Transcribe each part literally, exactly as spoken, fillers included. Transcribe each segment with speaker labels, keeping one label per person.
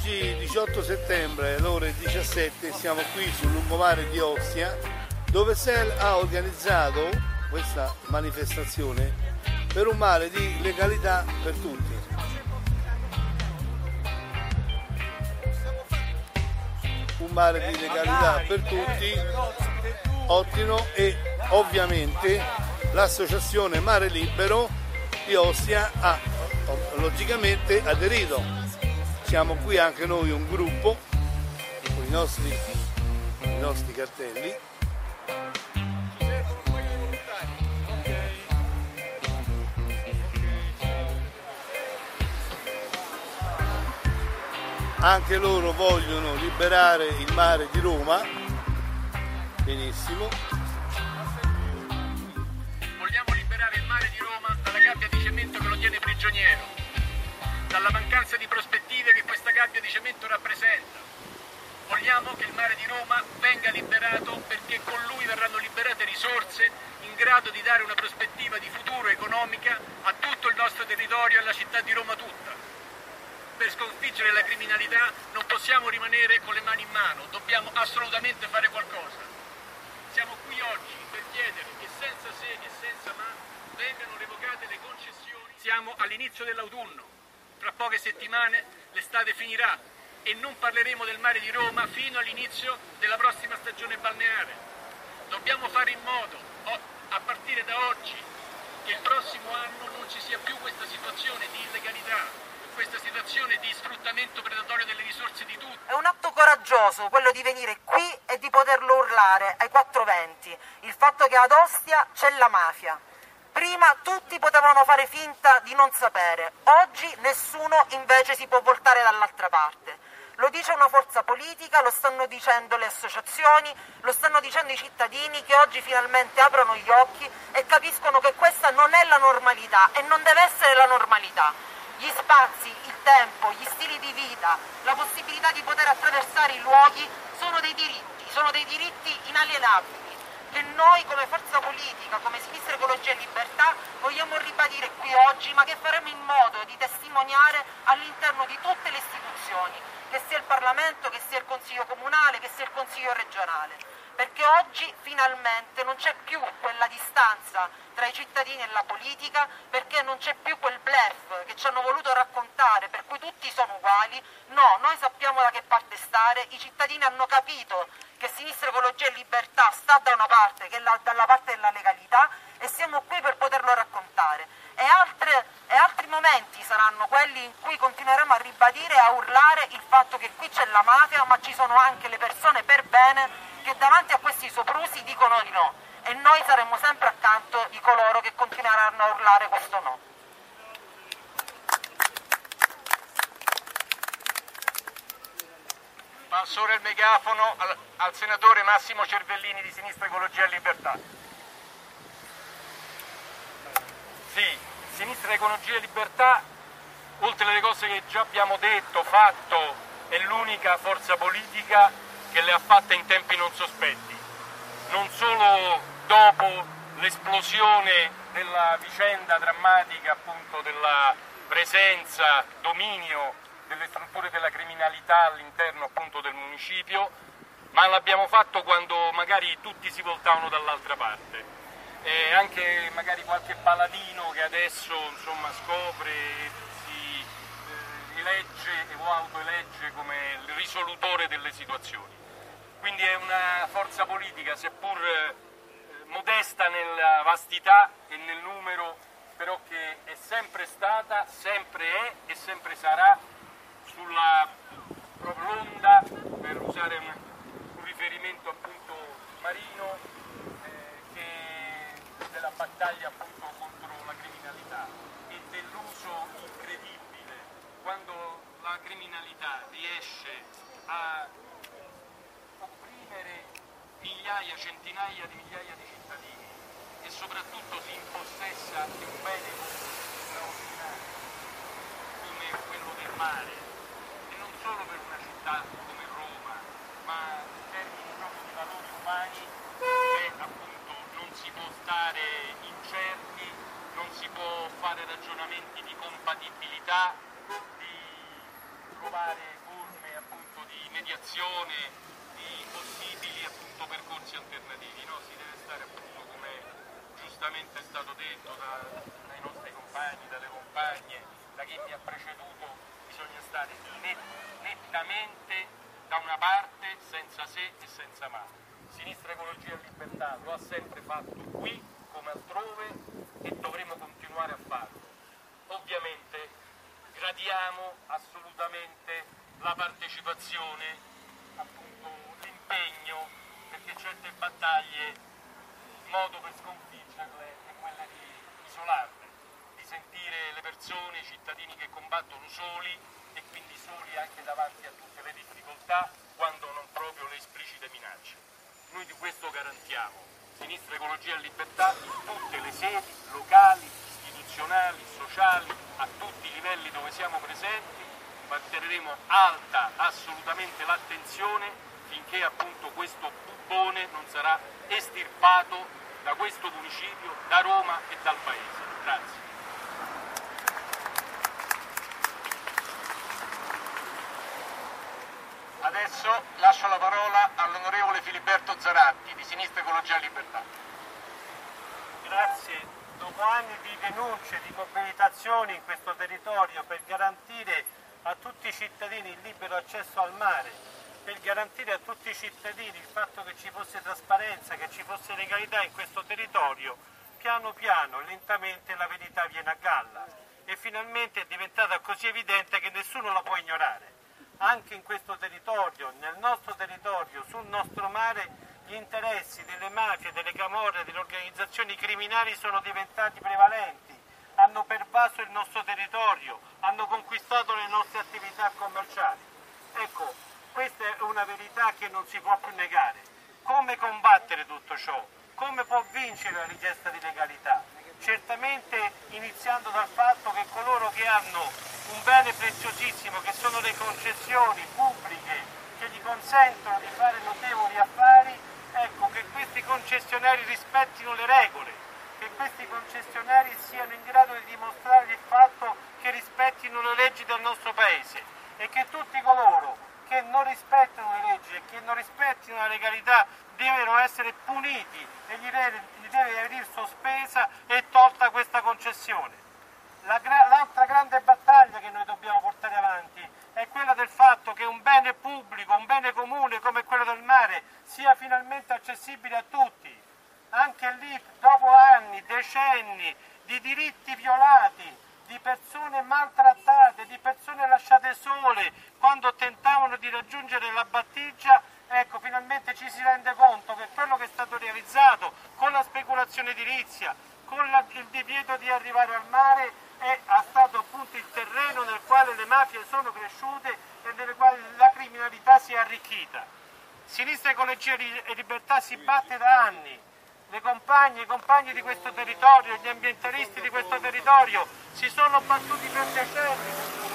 Speaker 1: Oggi diciotto settembre alle ore diciassette siamo qui sul lungomare di Ostia, dove S E L ha organizzato questa manifestazione per un mare di legalità per tutti. Un mare di legalità per tutti, ottimo, e ovviamente l'associazione Mare Libero di Ostia ha logicamente aderito. Siamo qui anche noi, un gruppo, con i nostri, i nostri cartelli. Anche loro vogliono liberare il mare di Roma. Benissimo.
Speaker 2: Vogliamo liberare il mare di Roma dalla gabbia di cemento che lo tiene prigioniero, dalla mancanza di prospettive che questa gabbia di cemento rappresenta. Vogliamo che il mare di Roma venga liberato perché con lui verranno liberate risorse in grado di dare una prospettiva di futuro economica a tutto il nostro territorio e alla città di Roma tutta. Per sconfiggere la criminalità non possiamo rimanere con le mani in mano, dobbiamo assolutamente fare qualcosa. Siamo qui oggi per chiedere che senza se e senza ma vengano revocate le concessioni. Siamo all'inizio dell'autunno, tra poche settimane l'estate finirà e non parleremo del mare di Roma fino all'inizio della prossima stagione balneare. Dobbiamo fare in modo, a partire da oggi, che il prossimo anno non ci sia più questa situazione di illegalità, questa situazione di sfruttamento predatorio delle risorse di tutti.
Speaker 3: È un atto coraggioso quello di venire qui e di poterlo urlare ai quattro venti, il fatto che ad Ostia c'è la mafia. Prima tutti potevano fare finta di non sapere, oggi nessuno invece si può voltare dall'altra parte. Lo dice una forza politica, lo stanno dicendo le associazioni, lo stanno dicendo i cittadini che oggi finalmente aprono gli occhi e capiscono che questa non è la normalità e non deve essere la normalità. Gli spazi, il tempo, gli stili di vita, la possibilità di poter attraversare i luoghi sono dei diritti, sono dei diritti inalienabili che noi come forza politica, come Sinistra Ecologia e Libertà vogliamo ribadire qui oggi, ma che faremo in modo di testimoniare all'interno di tutte le istituzioni, che sia il Parlamento, che sia il Consiglio Comunale, che sia il Consiglio Regionale. Perché oggi finalmente non c'è più quella distanza tra i cittadini e la politica, perché non c'è più quel bluff che ci hanno voluto raccontare, per cui tutti sono uguali. No, noi sappiamo da che parte stare, i cittadini hanno capito che Sinistra Ecologia e Libertà sta da una parte, che è la, dalla parte della legalità, e siamo qui per poterlo raccontare. E, altre, e altri momenti saranno quelli in cui continueremo a ribadire e a urlare il fatto che qui c'è la mafia, ma ci sono anche le persone per bene che davanti a questi soprusi dicono di no, e noi saremo sempre accanto di coloro che continueranno a urlare questo no.
Speaker 2: Passo ora il megafono al, al senatore Massimo Cervellini di Sinistra Ecologia e Libertà. Sì, Sinistra Ecologia e Libertà, oltre alle cose che già abbiamo detto, fatto, è l'unica forza politica che le ha fatte in tempi non sospetti, non solo dopo l'esplosione della vicenda drammatica appunto della presenza, dominio delle strutture della criminalità all'interno appunto del municipio, ma l'abbiamo fatto quando magari tutti si voltavano dall'altra parte. E anche magari qualche paladino che adesso insomma scopre, si eh, elegge o autoelegge come il risolutore delle situazioni. Quindi è una forza politica, seppur eh, modesta nella vastità e nel numero, però che è sempre stata, sempre è e sempre sarà sulla proprio l'onda, per usare un, un riferimento appunto marino, eh, che della battaglia appunto contro la criminalità e dell'uso incredibile quando la criminalità riesce a opprimere migliaia, centinaia di migliaia di cittadini e soprattutto si impossessa di un bene straordinario come quello del mare, e non solo per una città come Roma, ma in termini proprio di valori umani, che appunto non si può stare incerti, non si può fare ragionamenti di compatibilità, di trovare forme appunto di mediazione, di possibili appunto percorsi alternativi, no? Si deve stare appunto, come giustamente è stato detto da, dai nostri compagni, dalle compagne, da chi mi ha preceduto, bisogna stare net, nettamente da una parte, senza se e senza ma. Sinistra Ecologia e Libertà lo ha sempre fatto qui come altrove e dovremo continuare a farlo. Ovviamente gradiamo assolutamente la partecipazione, appunto l'impegno, perché certe battaglie il modo per sconfiggerle è quella di isolarle, di sentire le persone, i cittadini che combattono soli e quindi soli anche davanti a tutte le difficoltà, quando non proprio le esplicite minacce. Noi di questo garantiamo, Sinistra Ecologia e Libertà, in tutte le sedi locali, istituzionali, sociali, a tutti i livelli dove siamo presenti, manterremo alta assolutamente l'attenzione finché appunto questo bubbone non sarà estirpato da questo municipio, da Roma e dal Paese. Grazie.
Speaker 4: Adesso lascio la parola all'onorevole Filiberto Zaratti di Sinistra Ecologia e Libertà.
Speaker 5: Grazie. Dopo anni di denunce, di mobilitazioni in questo territorio per garantire a tutti i cittadini il libero accesso al mare, per garantire a tutti i cittadini il fatto che ci fosse trasparenza, che ci fosse legalità in questo territorio, piano piano, lentamente la verità viene a galla e finalmente è diventata così evidente che nessuno la può ignorare. Anche in questo territorio, nel nostro territorio, sul nostro mare, gli interessi delle mafie, delle camorre, delle organizzazioni criminali sono diventati prevalenti, hanno pervaso il nostro territorio, hanno conquistato le nostre attività commerciali. Ecco, questa è una verità che non si può più negare. Come combattere tutto ciò? Come può vincere la richiesta di legalità? Certamente iniziando dal fatto che coloro che hanno un bene preziosissimo, che sono le concessioni pubbliche, che gli consentono di fare notevoli affari, ecco, che questi concessionari rispettino le regole, che questi concessionari siano in grado di dimostrare il fatto che rispettino le leggi del nostro Paese e che tutti coloro che non rispettano le leggi e che non rispettino la legalità devono essere puniti e gli deve, gli deve venire sospesa e tolta questa concessione. La, l'altra grande battaglia che noi dobbiamo portare avanti è quella del fatto che un bene pubblico, un bene comune come quello del mare sia finalmente accessibile a tutti. Anche lì, dopo anni, decenni di diritti violati, di persone maltrattate, di persone lasciate sole quando tentavano di raggiungere la battigia, ecco, finalmente ci si rende conto che quello che è stato realizzato con la speculazione edilizia, con la, il divieto di arrivare al mare, è stato appunto il terreno nel quale le mafie sono cresciute e nelle quali la criminalità si è arricchita. Sinistra Ecologia e Libertà si batte da anni. Le compagne e i compagni di questo territorio, gli ambientalisti di questo territorio si sono battuti per decenni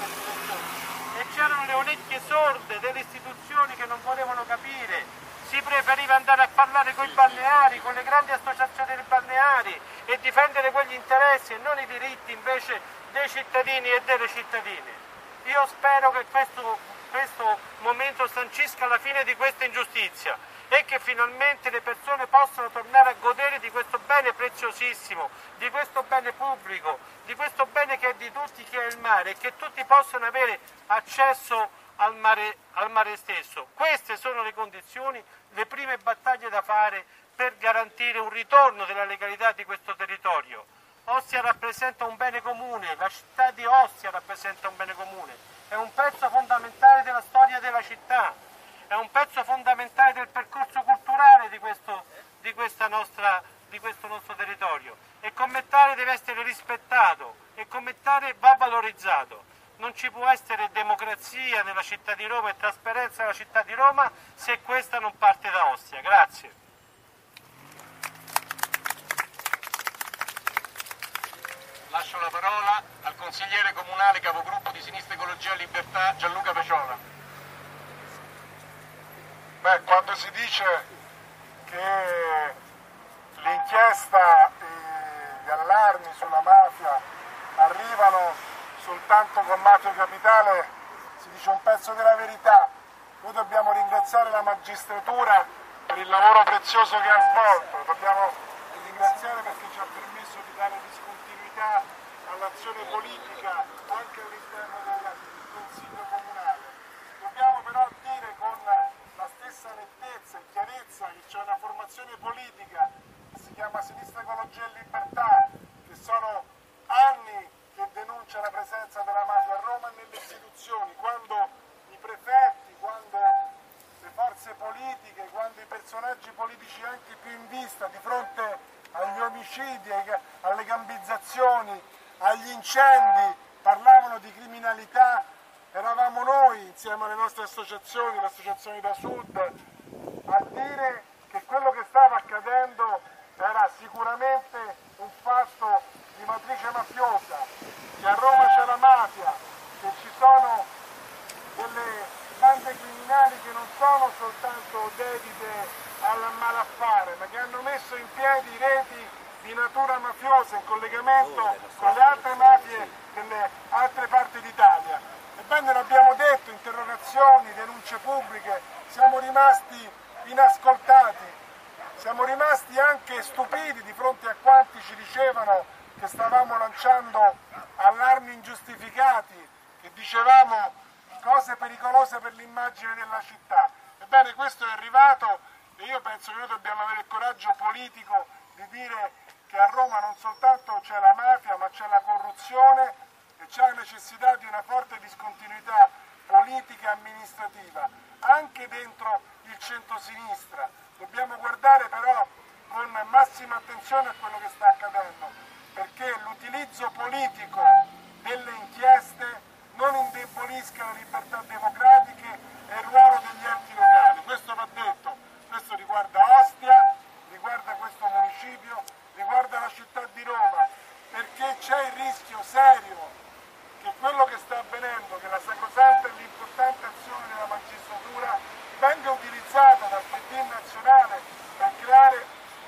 Speaker 5: e c'erano le orecchie sorde delle istituzioni che non volevano capire. Si preferiva andare a parlare con i balneari, con le grandi associazioni dei balneari e difendere quegli interessi e non i diritti invece dei cittadini e delle cittadine. Io spero che questo, questo momento sancisca la fine di questa ingiustizia e che finalmente le persone possano tornare a godere di questo bene preziosissimo, di questo bene pubblico, di questo bene che è di tutti, che è il mare, e che tutti possano avere accesso al mare, al mare stesso. Queste sono le condizioni, le prime battaglie da fare per garantire un ritorno della legalità di questo territorio. Ostia rappresenta un bene comune, la città di Ostia rappresenta un bene comune, è un pezzo fondamentale della storia della città, è un pezzo fondamentale del percorso culturale di questo, di questa nostra, di questo nostro territorio e come tale deve essere rispettato e come tale va valorizzato. Non ci può essere democrazia nella città di Roma e trasparenza nella città di Roma se questa non parte da Ostia. Grazie.
Speaker 4: Lascio la parola al consigliere comunale capogruppo di Sinistra Ecologia e Libertà Gianluca Peciola.
Speaker 6: Beh, quando si dice che l'inchiesta e gli allarmi sulla mafia arrivano soltanto con Mafia Capitale, si dice un pezzo della verità. Noi dobbiamo ringraziare la magistratura per il lavoro prezioso che ha svolto, dobbiamo ringraziare perché ci ha permesso di dare discontinuità all'azione politica anche all'interno del Consiglio Comunale. Dobbiamo però dire con la stessa nettezza e chiarezza che c'è una formazione politica che si chiama Sinistra Ecologia e Libertà, che sono anni che denuncia la presenza della mafia a Roma e nelle istituzioni, quando i prefetti, quando le forze politiche, quando i personaggi politici anche più in vista di fronte agli omicidi, alle gambizzazioni, agli incendi, parlavano di criminalità, eravamo noi insieme alle nostre associazioni, le associazioni da sud, a dire che quello che stava accadendo era sicuramente un fatto di matrice mafiosa, che a Roma c'è la mafia, che ci sono delle bande criminali che non sono soltanto dedite al malaffare, ma che hanno messo in piedi reti di natura mafiosa in collegamento con le altre mafie delle altre parti d'Italia. Ebbene, l'abbiamo detto, interrogazioni, denunce pubbliche, siamo rimasti inascoltati, siamo rimasti anche stupiti di fronte a quanti ci dicevano che stavamo lanciando allarmi ingiustificati, che dicevamo cose pericolose per l'immagine della città. Ebbene, questo è arrivato e io penso che noi dobbiamo avere il coraggio politico di dire che a Roma non soltanto c'è la mafia, ma c'è la corruzione e c'è la necessità di una forte discontinuità politica e amministrativa, anche dentro il centro-sinistra. Dobbiamo guardare però con massima attenzione a quello che sta accadendo, perché l'utilizzo politico delle inchieste non indebolisca le libertà democratiche e il ruolo degli enti locali. Questo va detto, questo riguarda Ostia, riguarda questo municipio, riguarda la città di Roma, perché c'è il rischio serio che quello che sta avvenendo, che la sacrosanta e l'importante azione della magistratura venga utilizzata dal P D nazionale per creare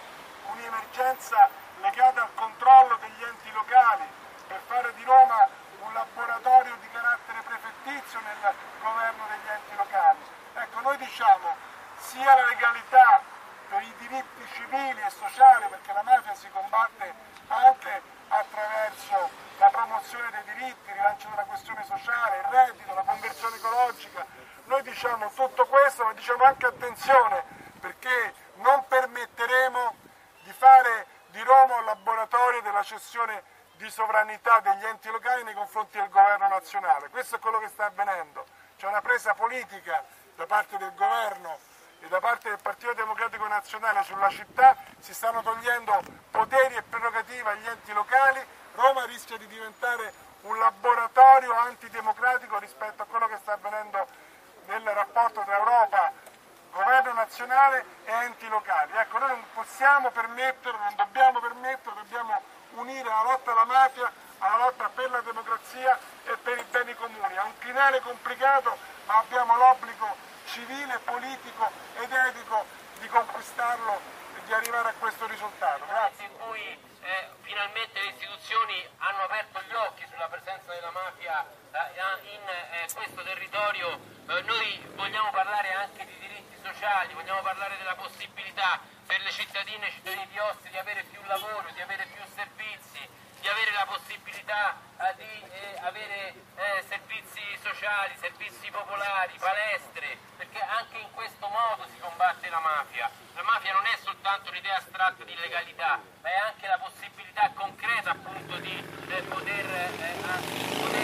Speaker 6: un'emergenza legata al controllo degli enti locali, per fare di Roma un laboratorio di carattere prefettizio nel governo degli enti locali. Ecco, noi diciamo sia la legalità per i diritti civili e sociali, perché la mafia si combatte anche attraverso la promozione dei diritti, il rilancio della questione sociale, il reddito, la conversione ecologica. Noi diciamo tutto questo, ma diciamo anche attenzione, perché non permetteremo di fare di Roma un laboratorio della cessione di sovranità degli enti locali nei confronti del governo nazionale. Questo è quello che sta avvenendo. C'è una presa politica da parte del governo e da parte del Partito Democratico Nazionale sulla città, si stanno togliendo poteri e prerogative agli enti locali. Roma rischia di diventare un laboratorio antidemocratico rispetto a quello che sta avvenendo nel rapporto tra Europa, governo nazionale e enti locali. Ecco, noi non possiamo permettere, non dobbiamo permettere, dobbiamo unire la lotta alla mafia alla lotta per la democrazia e per i beni comuni. È un crinale complicato, ma abbiamo l'obbligo civile, politico ed etico di conquistarlo e di arrivare a questo risultato. Grazie.
Speaker 7: In cui eh, finalmente le istituzioni hanno aperto gli occhi sulla presenza della mafia eh, in eh, questo territorio, eh, noi vogliamo parlare anche di diritti sociali, vogliamo parlare della possibilità per le cittadine e cittadini di Ostia di avere più lavoro, di avere più servizi, di avere la possibilità eh, di eh, avere eh, servizi sociali, servizi popolari, palestre, perché anche in questo modo si combatte la mafia. La mafia non è soltanto un'idea astratta di legalità, ma è anche la possibilità concreta appunto di eh, poter eh, poter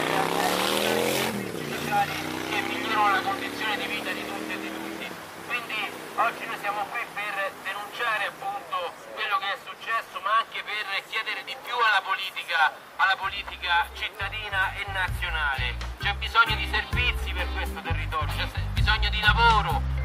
Speaker 7: eh, servizi sociali che migliorano la condizione di vita di tutte e di tutti. Quindi oggi noi siamo qui per denunciare appunto quello che è successo, ma anche per chiedere di più alla politica, alla politica cittadina e nazionale. C'è bisogno di servizi per questo territorio, c'è bisogno di lavoro,